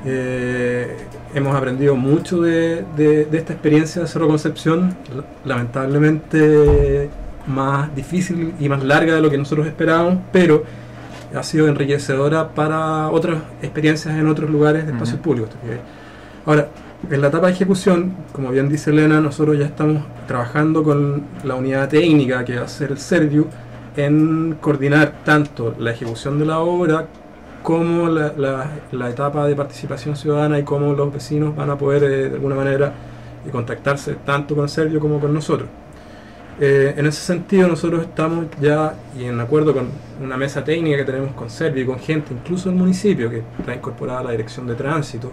Eh, hemos aprendido mucho de, de, de esta experiencia de Cerro Concepción, lamentablemente más difícil y más larga de lo que nosotros esperábamos, pero ha sido enriquecedora para otras experiencias en otros lugares de espacios uh-huh. públicos. Ahora, en la etapa de ejecución, como bien dice Elena, nosotros ya estamos trabajando con la unidad técnica que va a ser el Serviu en coordinar tanto la ejecución de la obra como la, la, la etapa de participación ciudadana y cómo los vecinos van a poder eh, de alguna manera eh, contactarse tanto con Serviu como con nosotros. Eh, en ese sentido nosotros estamos ya, y en acuerdo con una mesa técnica que tenemos con Servio y con gente, incluso el municipio, que está incorporada a la Dirección de Tránsito,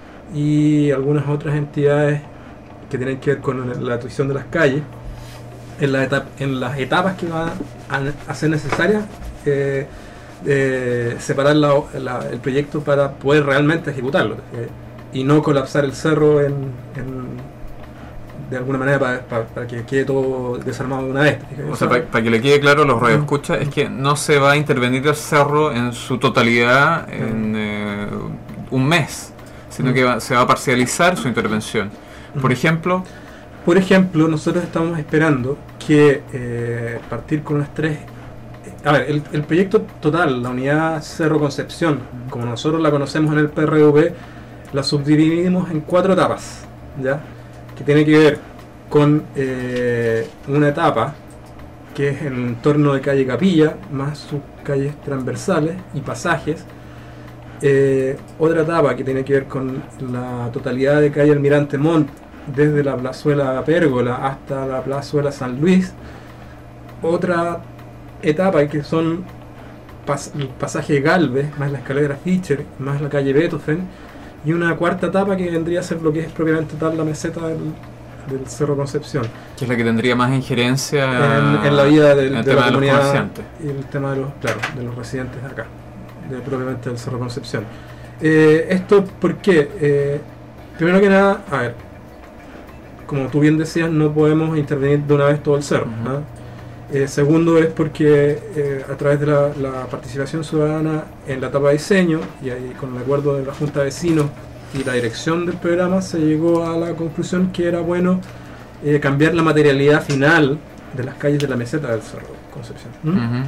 y algunas otras entidades que tienen que ver con la atribución de las calles, en, la etapa, en las etapas que van a, a ser necesarias, eh, eh, separar la, la, el proyecto para poder realmente ejecutarlo, eh, y no colapsar el cerro en, en de alguna manera para, para, para que quede todo desarmado de una vez. O sea, para, para que le quede claro a los radioescuchas, es que no se va a intervenir el cerro en su totalidad en eh, un mes, sino que va, se va a parcializar su intervención. Por ejemplo... Por ejemplo, nosotros estamos esperando que eh, partir con unas tres... A ver, el, el proyecto total, la unidad Cerro Concepción, como nosotros la conocemos en el P R V, la subdividimos en cuatro etapas, ¿ya? Que tiene que ver con eh, una etapa que es el entorno de calle Capilla, más sus calles transversales y pasajes. Eh, otra etapa que tiene que ver con la totalidad de calle Almirante Montt, desde la plazuela Pérgola hasta la plazuela San Luis. Otra etapa que son pas el pasaje Galvez, más la escalera Fischer, más la calle Beethoven. Y una cuarta etapa que vendría a ser lo que es propiamente tal la meseta del, del Cerro Concepción. Que es la que tendría más injerencia en, en la vida del, en el de tema la de comunidad los y el tema de los, claro, de los residentes de acá, de propiamente del Cerro Concepción. Eh, esto porque, eh, primero que nada, a ver, como tú bien decías, no podemos intervenir de una vez todo el cerro, uh-huh. ¿no? Eh, segundo es porque eh, a través de la, la participación ciudadana en la etapa de diseño y ahí con el acuerdo de la Junta de Vecinos y la dirección del programa se llegó a la conclusión que era bueno eh, cambiar la materialidad final de las calles de la meseta del Cerro Concepción. ¿Mm? Uh-huh.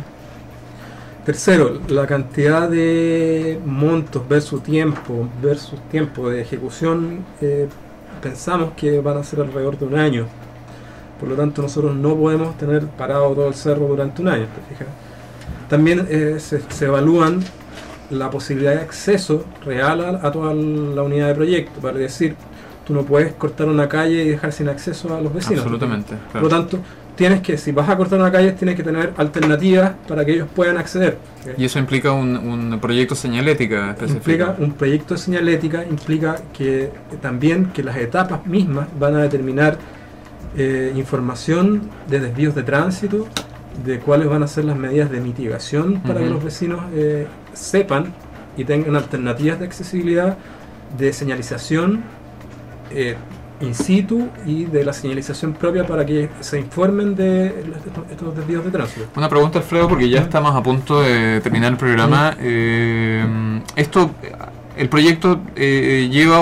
Tercero, la cantidad de montos versus tiempo versus tiempo de ejecución, eh, pensamos que van a ser alrededor de un año. Por lo tanto, nosotros no podemos tener parado todo el cerro durante un año, ¿te fijas? También eh, se, se evalúan la posibilidad de acceso real a, a toda la unidad de proyecto. Para decir, tú no puedes cortar una calle y dejar sin acceso a los vecinos. Absolutamente. Claro. Por lo tanto, tienes que, si vas a cortar una calle, tienes que tener alternativas para que ellos puedan acceder. ¿Okay? Y eso implica un, un proyecto señalética específico. Implica un proyecto de señalética, implica que eh, también que las etapas mismas van a determinar Eh, información de desvíos de tránsito, de cuáles van a ser las medidas de mitigación para uh-huh. que los vecinos eh, sepan y tengan alternativas de accesibilidad, de señalización eh, in situ y de la señalización propia para que se informen de estos, estos desvíos de tránsito. Una pregunta, Alfredo, porque ya estamos a punto de terminar el programa. Uh-huh. eh, esto, el proyecto eh, lleva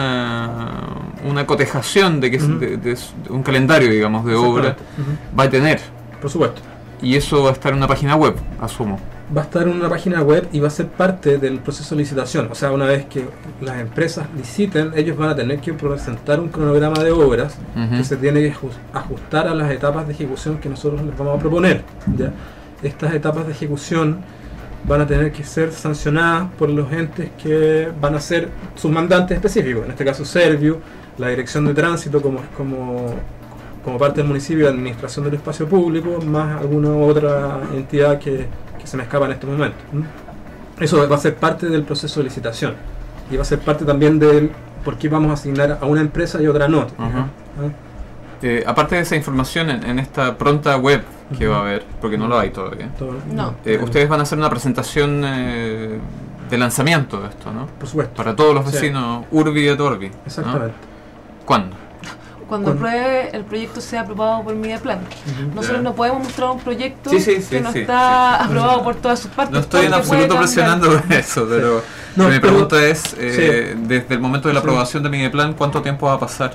una una cotejación de que uh-huh. de, de, de un calendario, digamos, de obra uh-huh. va a tener. Por supuesto. Y eso va a estar en una página web, asumo. Va a estar en una página web y va a ser parte del proceso de licitación. O sea, una vez que las empresas liciten, ellos van a tener que presentar un cronograma de obras uh-huh. que se tiene que ajustar a las etapas de ejecución que nosotros les vamos a proponer. ¿Ya? Estas etapas de ejecución van a tener que ser sancionadas por los entes que van a ser sus mandantes específicos, en este caso Servio, la Dirección de Tránsito como, como, como parte del municipio, de Administración del Espacio Público, más alguna otra entidad que, que se me escapa en este momento. ¿Mm? Eso va a ser parte del proceso de licitación y va a ser parte también del por qué vamos a asignar a una empresa y otra no. Uh-huh. ¿Ah? Eh, aparte de esa información en, en esta pronta web que uh-huh. va a haber, porque no lo hay todavía, no. eh, ustedes van a hacer una presentación eh, de lanzamiento de esto, ¿no? Por supuesto. Para todos los vecinos, sí. Urbi et Orbi. Exactamente. ¿No? ¿Cuándo? Cuando apruebe el proyecto sea aprobado por Mideplan. Uh-huh. Nosotros yeah. no podemos mostrar un proyecto sí, sí, sí, que no sí, está sí, sí. aprobado por todas sus partes. No estoy en absoluto presionando eso, pero sí. no, mi pregunta pero, es, eh, sí. desde el momento de la aprobación sí. de Mideplan, ¿cuánto tiempo va a pasar?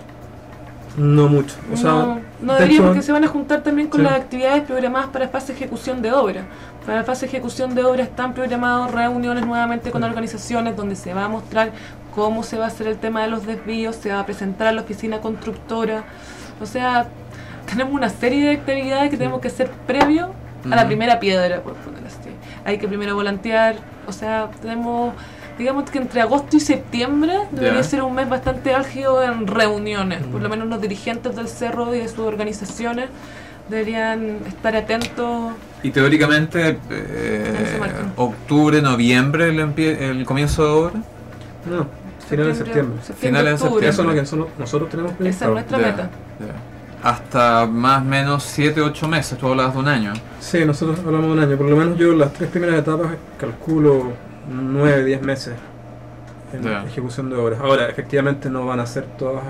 No mucho. O sea, no, no debería hecho, porque se van a juntar también con sí. las actividades programadas para fase de ejecución de obra. Para la fase de ejecución de obra están programadas reuniones nuevamente con organizaciones donde se va a mostrar cómo se va a hacer el tema de los desvíos, se va a presentar a la oficina constructora. O sea, tenemos una serie de actividades que tenemos que hacer previo uh-huh. a la primera piedra, por poner así. Hay que primero volantear, o sea, tenemos... Digamos que entre agosto y septiembre debería yeah. ser un mes bastante álgido en reuniones, mm. por lo menos los dirigentes del cerro y de sus organizaciones deberían estar atentos. Y teóricamente, eh, octubre, noviembre, el, empie- el comienzo de obra. No, finales de septiembre. Finales de septiembre. Eso es lo que nosotros, nosotros tenemos planificado. Esa es nuestra ya, meta. Ya. Hasta más o menos siete, ocho meses, tú hablabas de un año. Sí, nosotros hablamos de un año. Por lo menos yo las tres primeras etapas calculo nueve, diez meses en ya. ejecución de obras. Ahora, efectivamente no van a ser todas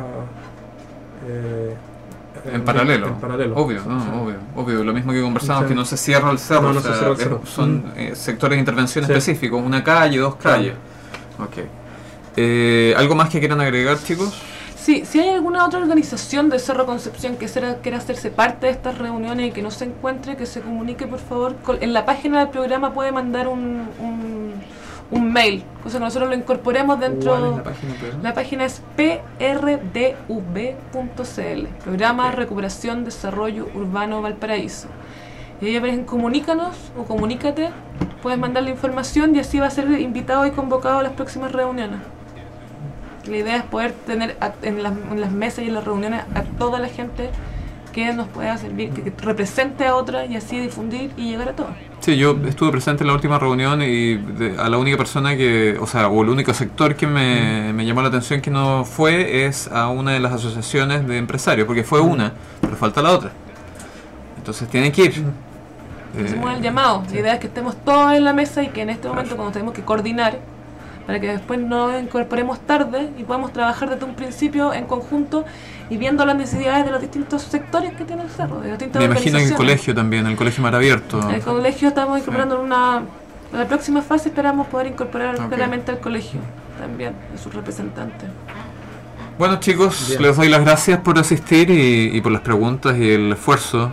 eh, en, en, paralelo. en paralelo. Obvio, no, sí. obvio, obvio. Lo mismo que conversamos, sí. que no se cierra el cerro. No, no o sea, se cierra el cerro. Son eh, sectores de intervención sí. específicos, una calle, dos calles. Claro. Okay. Eh, ¿Algo más que quieran agregar, chicos? Sí, si hay alguna otra organización de Cerro Concepción que quiera hacerse parte de estas reuniones y que no se encuentre, que se comunique por favor. En la página del programa puede mandar un, un, un mail, cosa que nosotros lo incorporemos dentro. ¿Cuál es la página? La página es p r d u b punto c l, Programa okay. Recuperación Desarrollo Urbano Valparaíso. Y ahí aparecen comunícanos o comunícate, puedes mandar la información y así va a ser invitado y convocado a las próximas reuniones. La idea es poder tener en las, en las mesas y en las reuniones a toda la gente que nos pueda servir, que, que represente a otra y así difundir y llegar a todos. Sí, yo estuve presente en la última reunión y de, a la única persona que, o sea, o el único sector que me, mm. me llamó la atención que no fue es a una de las asociaciones de empresarios, porque fue una, pero falta la otra. Entonces tienen que ir. Mm. Hacemos eh, el llamado. Sí. La idea es que estemos todos en la mesa y que en este momento, claro. cuando tenemos que coordinar, para que después nos incorporemos tarde y podamos trabajar desde un principio en conjunto y viendo las necesidades de los distintos sectores que tiene el cerro, de las distintas Me imagino en el colegio también, el colegio Mar Abierto. En el colegio estamos incorporando sí. una... En la próxima fase esperamos poder incorporar okay. claramente al colegio también, a sus representantes. Bueno chicos, bien. Les doy las gracias por asistir y, y por las preguntas y el esfuerzo.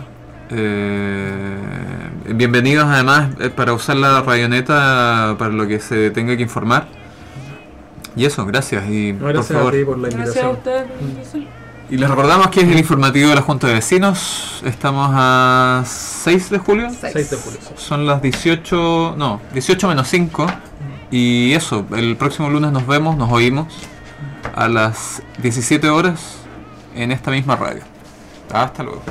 Eh, bienvenidos además eh, para usar la radioneta para lo que se tenga que informar. Y eso, gracias. Y no, gracias por favor. a ti por la invitación. Gracias a usted. Y les recordamos que es el informativo de la Junta de Vecinos. Estamos a seis de julio. seis de julio. Son las dieciocho, no, dieciocho menos cinco. Y eso, el próximo lunes nos vemos, nos oímos a las diecisiete horas en esta misma radio. Hasta luego.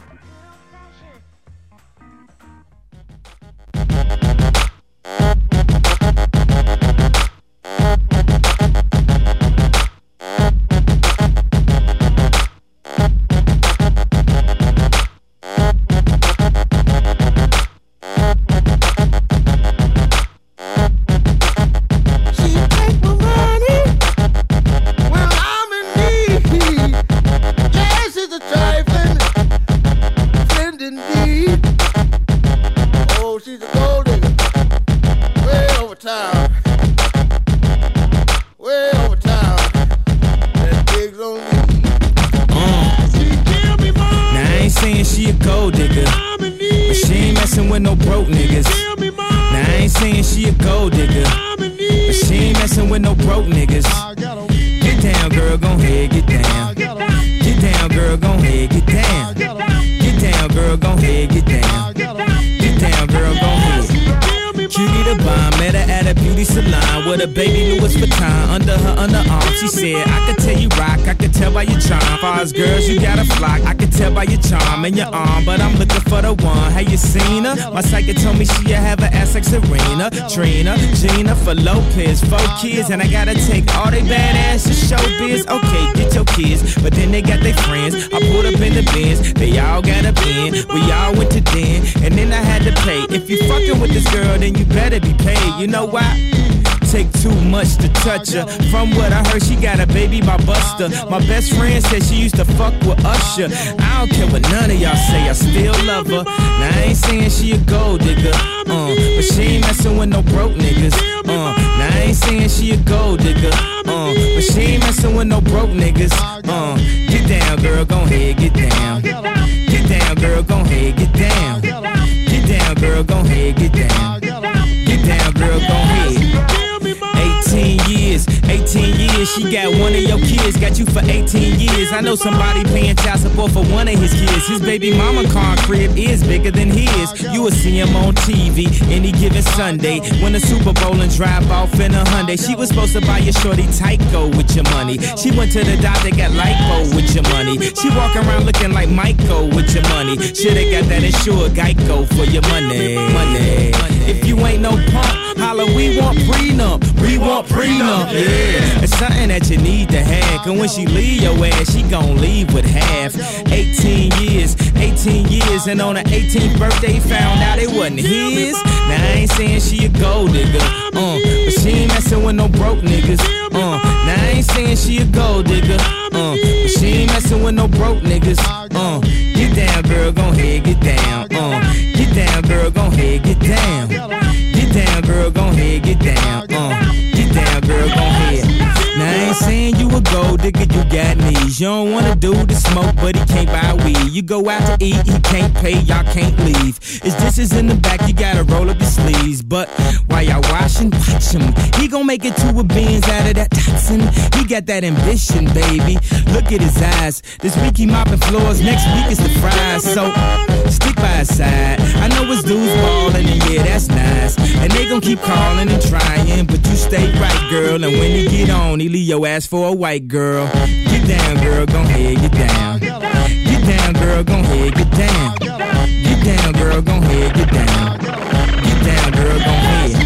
Girls, you got a flock, I can tell by your charm and your arm, but I'm looking for the one. Have you seen her? My psychic told me she have an ass like Serena, Trina, Gina, for Lopez, four kids, and I gotta take all they badass to showbiz. Okay, get your kids, but then they got their friends. I pulled up in the Benz, they all got a bin. We all went to den, and then I had to pay. If you fucking with this girl, then you better be paid. You know why? Take too much to touch her. From what I heard, she got a baby by Buster. My best friend said she used to fuck with Usher. I don't care what none of y'all say, I still love her. Now I ain't saying she a gold digger, uh, but she ain't messing with no broke niggas. Uh, now I ain't saying she a gold digger, uh, but she ain't messing with no broke niggas. Uh, get down, girl, gon' head, get down. Get down, girl, gon' head, get down. Get down, girl, gon' head, get down. Get down, girl, gon' head. eighteen years, eighteen years, she got one of your kids, got you for eighteen years. I know somebody paying child support for one of his kids. His baby mama car crib is bigger than his. You will see him on T V any given Sunday. Win the Super Bowl and drive off in a Hyundai. She was supposed to buy your shorty Tyco with your money. She went to the doctor, got lipo with your your money. She walk around looking like Michael with your money. Shoulda got that insured Geico for your money. Money. If you ain't no punk, holla, we want prenup. We want prenup. Yeah, it's something that you need to have. Cause when she leave your ass, she gon' leave with half. eighteen years, eighteen years, and on her eighteenth birthday, found out it wasn't his. Now I ain't saying she a gold digger, uh, but she ain't messing with no broke niggas. Uh, now I ain't saying she a gold digger, uh, but she ain't messing with no broke niggas. Uh, get down, girl, gon' head, get down. Uh, get down, girl, gon' head, get down. Get down, girl, gon' head, get down. Uh, get down, girl, gon' head. Now I ain't saying you a gold digger, you got knees. You don't wanna do the smoke, but he can't buy weed. You go out to eat, he can't pay, y'all can't leave. His dishes in the back, you gotta roll up your sleeves. But while y'all washing, watch him. He gon' make it to a beans out of that toxin. He got that ambition, baby. Look at his eyes. This week he mopping floors, next week is the fries. So stick by his side. I know his dudes ballin', and yeah, that's nice. And they gon' keep calling and trying, but you stay right, girl. And when he get on, he leave your ass for a white girl. Get down, girl, gon' head, get down. Get down, girl, gon' head, get down. Get down, girl, gon' head, get down. Get down, girl, gon' head.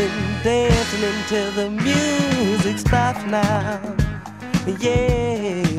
Dancing until the music stops now. Yeah.